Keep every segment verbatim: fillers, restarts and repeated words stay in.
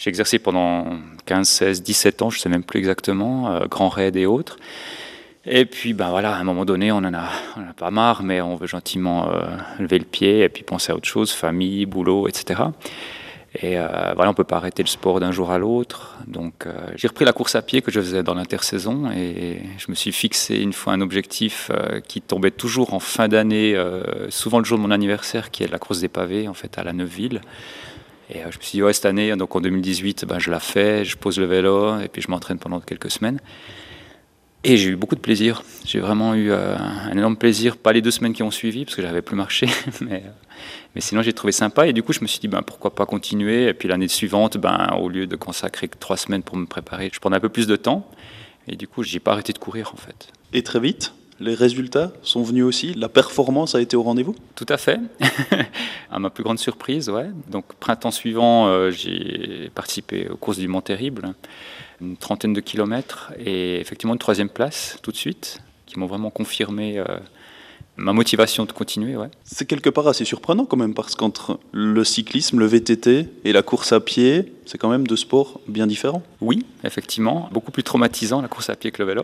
J'ai exercé pendant quinze, seize, dix-sept ans, je ne sais même plus exactement, euh, Grand Raid et autres. Et puis, ben voilà, à un moment donné, on en a, on en a pas marre, mais on veut gentiment euh, lever le pied et puis penser à autre chose, famille, boulot, et cetera. Et euh, voilà, on ne peut pas arrêter le sport d'un jour à l'autre. Donc, euh, j'ai repris la course à pied que je faisais dans l'intersaison et je me suis fixé une fois un objectif euh, qui tombait toujours en fin d'année, euh, souvent le jour de mon anniversaire, qui est la course des pavés, en fait, à la Neuville. Et euh, je me suis dit, ouais, cette année, donc en deux mille dix-huit, ben, je la fais, je pose le vélo et puis je m'entraîne pendant quelques semaines. Et j'ai eu beaucoup de plaisir. J'ai vraiment eu euh, un énorme plaisir, pas les deux semaines qui ont suivi, parce que j'avais plus marché, mais, euh, mais sinon j'ai trouvé sympa. Et du coup, je me suis dit, ben, pourquoi pas continuer. Et puis l'année suivante, ben, au lieu de consacrer que trois semaines pour me préparer, je prenais un peu plus de temps. Et du coup, j'ai pas arrêté de courir, en fait. Et très vite, les résultats sont venus aussi. La performance a été au rendez-vous? Tout à fait. À ma plus grande surprise, ouais. Donc, printemps suivant, euh, j'ai participé aux courses du Mont Terrible, une trentaine de kilomètres, et effectivement une troisième place tout de suite, qui m'ont vraiment confirmé euh, ma motivation de continuer. Ouais. C'est quelque part assez surprenant quand même, parce qu'entre le cyclisme, le V T T et la course à pied, c'est quand même deux sports bien différents. Oui, effectivement, beaucoup plus traumatisant la course à pied que le vélo.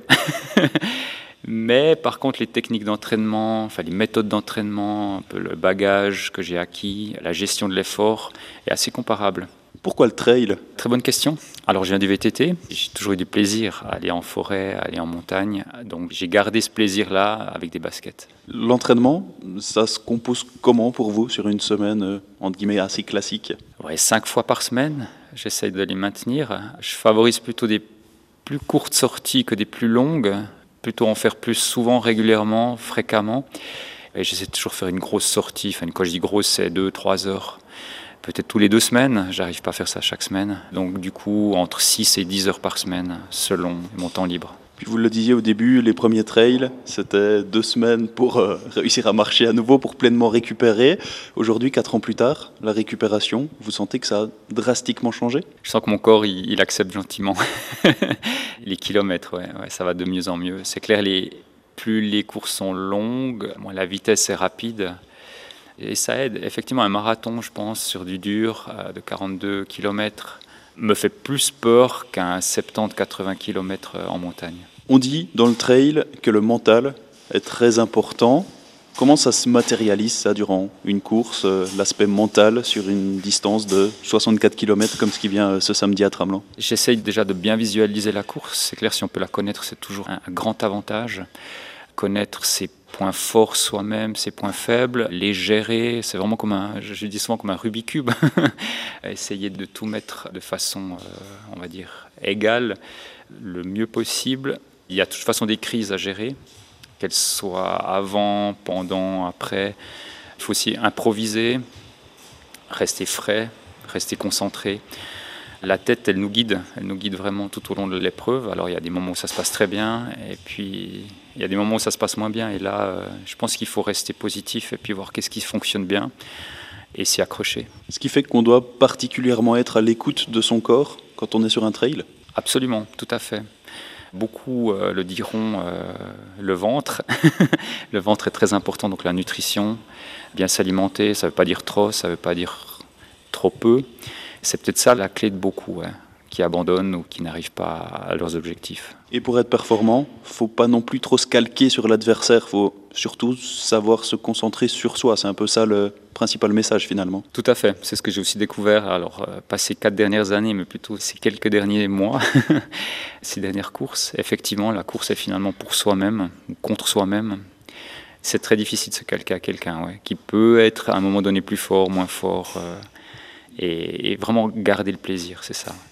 Mais par contre, les techniques d'entraînement, enfin les méthodes d'entraînement, un peu le bagage que j'ai acquis, la gestion de l'effort est assez comparable. Pourquoi le trail? Très bonne question. Alors, je viens du V T T. J'ai toujours eu du plaisir à aller en forêt, à aller en montagne. Donc, j'ai gardé ce plaisir-là avec des baskets. L'entraînement, ça se compose comment pour vous sur une semaine, euh, entre guillemets, assez classique? Ouais, cinq fois par semaine, j'essaye de les maintenir. Je favorise plutôt des plus courtes sorties que des plus longues. Plutôt en faire plus souvent, régulièrement, fréquemment. Et j'essaie de toujours faire une grosse sortie. Enfin, quand je dis grosse, c'est deux, trois heures. Peut-être tous les deux semaines, j'arrive pas à faire ça chaque semaine. Donc du coup, entre six et dix heures par semaine, selon mon temps libre. Puis vous le disiez au début, les premiers trails, c'était deux semaines pour euh, réussir à marcher à nouveau, pour pleinement récupérer. Aujourd'hui, quatre ans plus tard, la récupération, vous sentez que ça a drastiquement changé? Je sens que mon corps, il, il accepte gentiment les kilomètres. Ouais, ouais, ça va de mieux en mieux. C'est clair, les, plus les courses sont longues, moins la vitesse est rapide. Et ça aide. Effectivement, un marathon, je pense, sur du dur euh, de quarante-deux kilomètres me fait plus peur qu'un soixante-dix à quatre-vingts kilomètres en montagne. On dit dans le trail que le mental est très important. Comment ça se matérialise, ça, durant une course, euh, l'aspect mental sur une distance de soixante-quatre kilomètres comme ce qui vient euh, ce samedi à Tramelan? J'essaye déjà de bien visualiser la course. C'est clair, si on peut la connaître, c'est toujours un, un grand avantage. Connaître ses points forts soi-même, ses points faibles, les gérer, c'est vraiment comme un, je dis souvent comme un Rubik's Cube, essayer de tout mettre de façon, euh, on va dire, égale, le mieux possible. Il y a de toute façon des crises à gérer, qu'elles soient avant, pendant, après. Il faut aussi improviser, rester frais, rester concentré. La tête, elle nous guide, elle nous guide vraiment tout au long de l'épreuve. Alors il y a des moments où ça se passe très bien, et puis il y a des moments où ça se passe moins bien. Et là, euh, je pense qu'il faut rester positif et puis voir qu'est-ce qui fonctionne bien et s'y accrocher. Ce qui fait qu'on doit particulièrement être à l'écoute de son corps quand on est sur un trail? Absolument, tout à fait. Beaucoup euh, le diront, euh, le ventre. Le ventre est très important, donc la nutrition. Bien s'alimenter, ça ne veut pas dire trop, ça ne veut pas dire trop peu. C'est peut-être ça la clé de beaucoup, ouais, qui abandonnent ou qui n'arrivent pas à leurs objectifs. Et pour être performant, il ne faut pas non plus trop se calquer sur l'adversaire, il faut surtout savoir se concentrer sur soi. C'est un peu ça le principal message finalement. Tout à fait, c'est ce que j'ai aussi découvert, alors euh, pas ces quatre dernières années, mais plutôt ces quelques derniers mois, ces dernières courses. Effectivement, la course est finalement pour soi-même, contre soi-même. C'est très difficile de se calquer à quelqu'un, ouais, qui peut être à un moment donné plus fort, moins fort. Euh, Et, et vraiment garder le plaisir, c'est ça.